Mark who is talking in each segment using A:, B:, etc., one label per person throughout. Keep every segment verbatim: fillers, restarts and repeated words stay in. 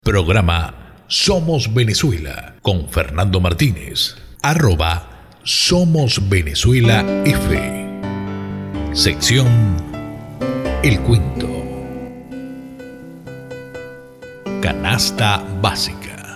A: Programa Somos Venezuela con Fernando Martínez. Arroba Somos Venezuela F. Sección El Cuento. Canasta básica.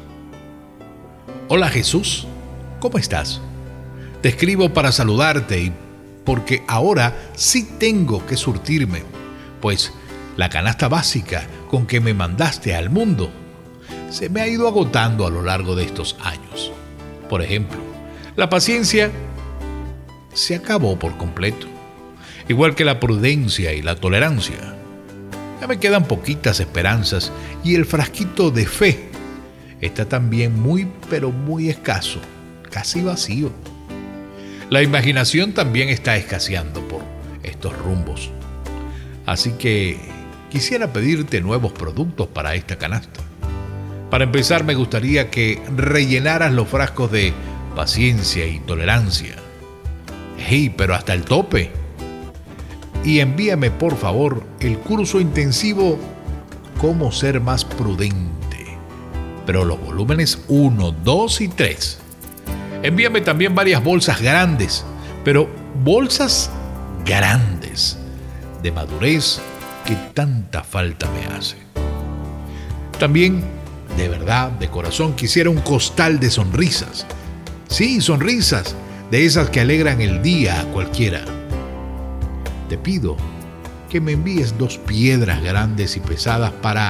A: Hola Jesús, ¿cómo estás? Te escribo para saludarte y porque ahora sí tengo que surtirme, pues la canasta básica con que me mandaste al mundo se me ha ido agotando a lo largo de estos años. Por ejemplo, la paciencia se acabó por completo, igual que la prudencia y la tolerancia. Ya me quedan poquitas esperanzas y el frasquito de fe está también muy pero muy escaso, casi vacío. La imaginación también está escaseando por estos rumbos. Así que quisiera pedirte nuevos productos para esta canasta. Para empezar, me gustaría que rellenaras los frascos de paciencia y tolerancia. ¡Hey, pero hasta el tope! Y envíame, por favor, el curso intensivo Cómo ser más prudente, pero los volúmenes uno, dos y tres. Envíame también varias bolsas grandes, pero bolsas grandes, de madurez que tanta falta me hace. También, de verdad, de corazón, quisiera un costal de sonrisas. Sí, sonrisas, de esas que alegran el día a cualquiera. Te pido que me envíes dos piedras grandes y pesadas para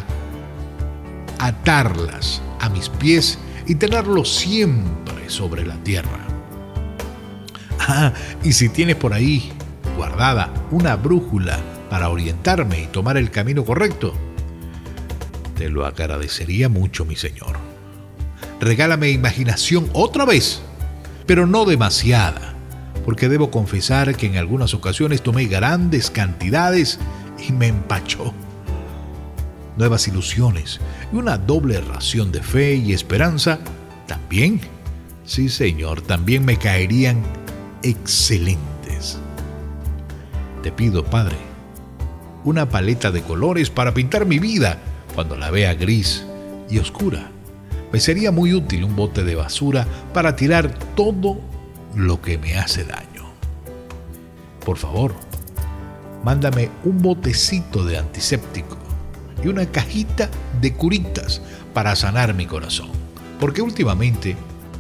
A: atarlas a mis pies y tenerlos siempre sobre la tierra. Ah, y si tienes por ahí guardada una brújula para orientarme y tomar el camino correcto, te lo agradecería mucho, mi señor. Regálame imaginación otra vez, pero no demasiada, porque debo confesar que en algunas ocasiones tomé grandes cantidades y me empachó. Nuevas ilusiones y una doble ración de fe y esperanza también, sí señor, también me caerían excelentes. Te pido, Padre, una paleta de colores para pintar mi vida cuando la vea gris y oscura. Me sería muy útil un bote de basura para tirar todo lo que me hace daño. Por favor, mándame un botecito de antiséptico y una cajita de curitas para sanar mi corazón, porque últimamente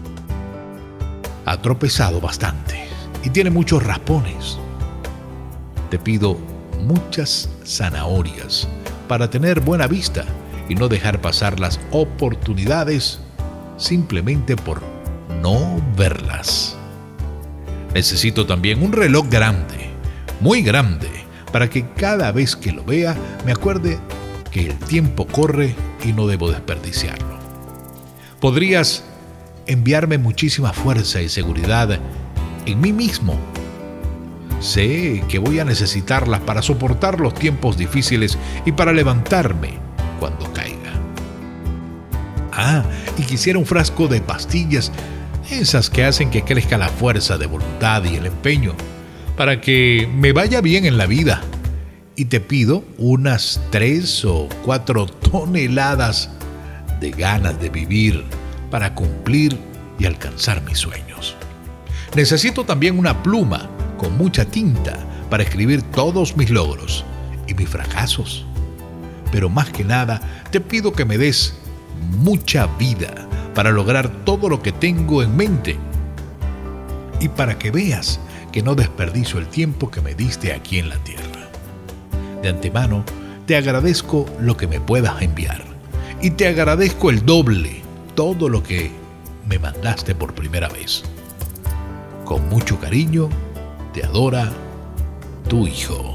A: ha tropezado bastante y tiene muchos raspones. Te pido muchas zanahorias para tener buena vista y no dejar pasar las oportunidades simplemente por no verlas. Necesito también un reloj grande, muy grande, para que cada vez que lo vea me acuerde que el tiempo corre y no debo desperdiciarlo. Podrías enviarme muchísima fuerza y seguridad en mí mismo. Sé que voy a necesitarlas para soportar los tiempos difíciles y para levantarme cuando caiga. Ah, y quisiera un frasco de pastillas, esas que hacen que crezca la fuerza de voluntad y el empeño, para que me vaya bien en la vida. Y te pido unas tres o cuatro toneladas de ganas de vivir para cumplir y alcanzar mis sueños. Necesito también una pluma con mucha tinta para escribir todos mis logros y mis fracasos. Pero más que nada, te pido que me des mucha vida para lograr todo lo que tengo en mente y para que veas que no desperdicio el tiempo que me diste aquí en la tierra. De antemano, te agradezco lo que me puedas enviar y te agradezco el doble todo lo que me mandaste por primera vez. Con mucho cariño, te adora tu hijo.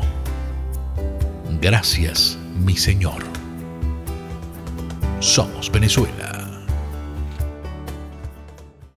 A: Gracias, mi Señor. Somos Venezuela.